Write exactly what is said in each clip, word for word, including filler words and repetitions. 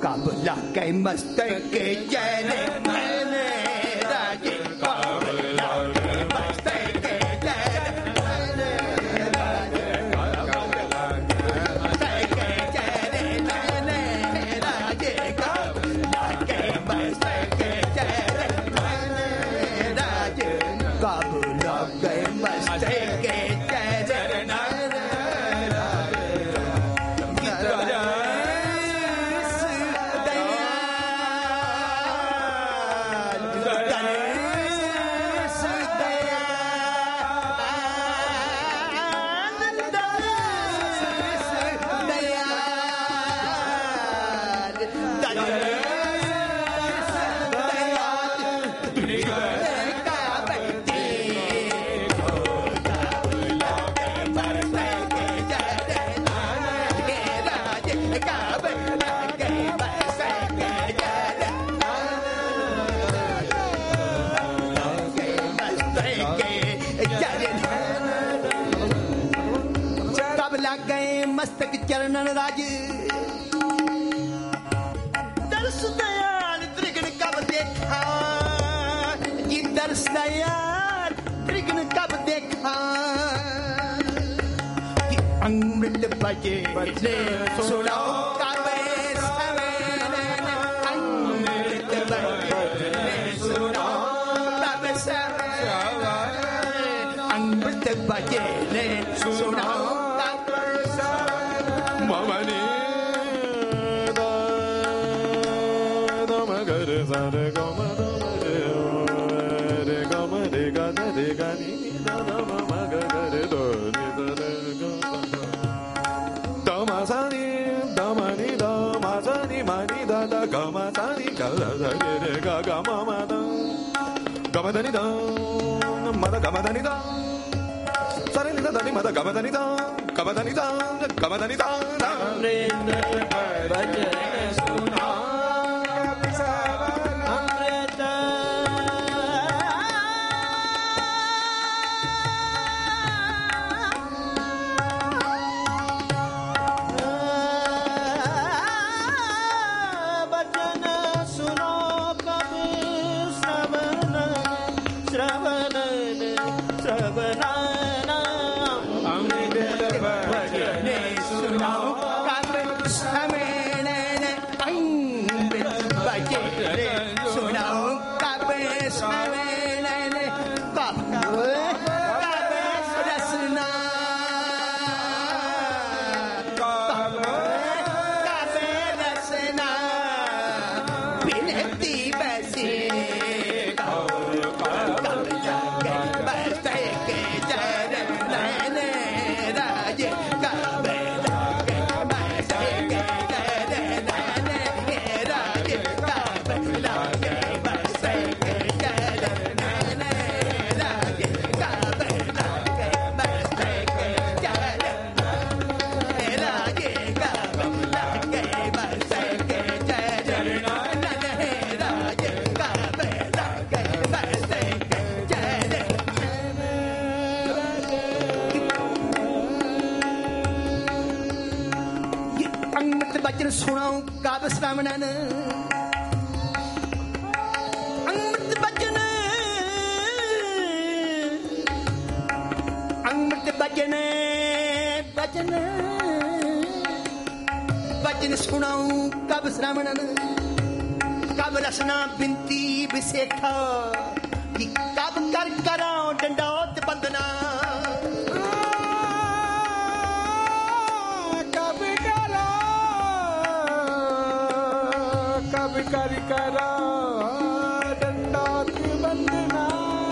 कब लगे मस्तक के चले नैने राजे कब लगे मस्तक के चले नैने राजे कब लगे मस्तक के चले नैने राजे कब लगे मस्तक के चले नैने राजे कब लगे मस्तक के चले नैने मस्तक चरणन राज दर्श दयाल त्रिगुण कब देखा ये दर्श दयाल त्रिगुण कब देखा कि अमृत बजे बजे सुनो कबे सवेरे अमृत बजे सुनो कबे सवेरे अमृत बजे सुनो सुनाऊं काब श्रावणन अमृत बचन अमृत बचन बचन बचन सुनाऊं काब श्रावणन काब रसना बिनती विशेखा कि काब कर कराओ दंडोत बंदना कर करा दंडात बंदना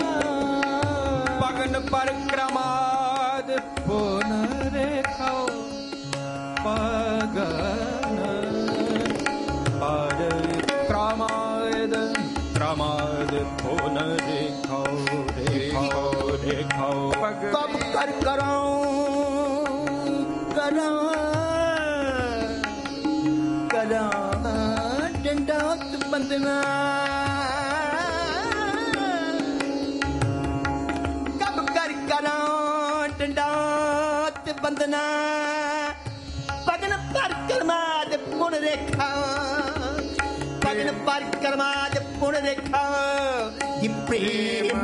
पगन पर क्रमाद पुनरेखाओ पगन पर क्रमाद क्रमाद पुनरेखाओ रेखाओ रेखाओ कब कर कराओ करा करा दंडात बंदना कब कर करा दंडात बंदना पगन पर कर्माद पुन रेखा दिन परिक्रमा पुण्य देखा ये प्रेम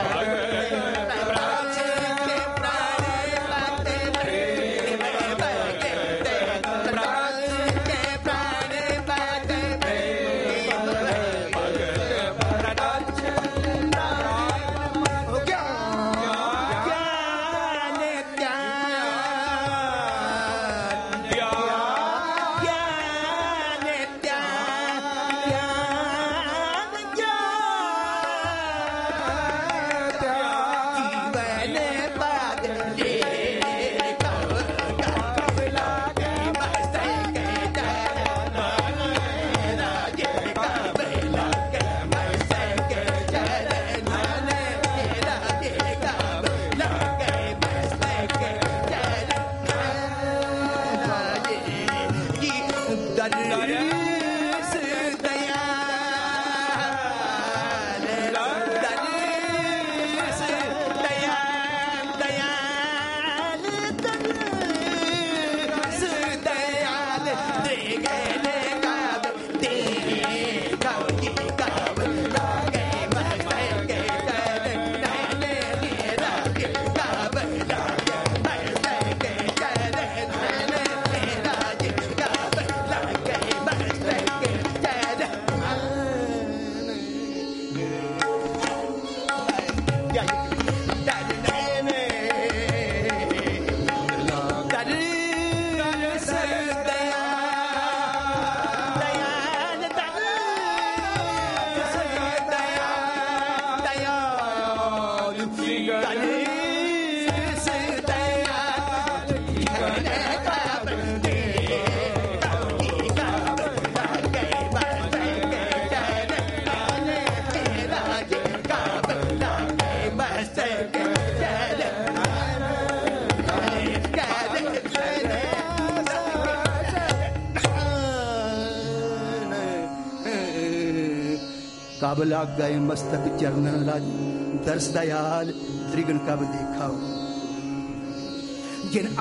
कब लग गए मस्तक चरणन लाज दर्श दयाल त्रिगण कब देखा जिन